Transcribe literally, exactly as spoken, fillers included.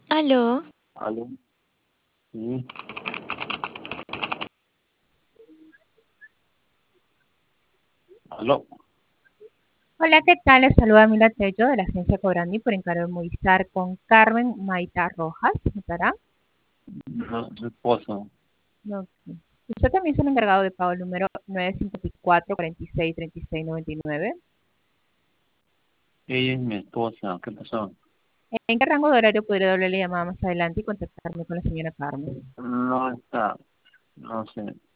Aló, Aló, sí, aló. hola, ¿qué tal? Les saluda Mila Tello de la Agencia Cobrandi por encargo de Movistar con Carmen Maita Rojas. ¿Estará? No, su esposa. No. Usted también es el encargado de pago el número nueve cinco cuatro, cuatro seis, tres seis nueve nueve. Ella es mi esposa. ¿Qué pasó? ¿En qué rango de horario podría darle la llamada más adelante y contactarme con la señora Carmen? No está, no sé.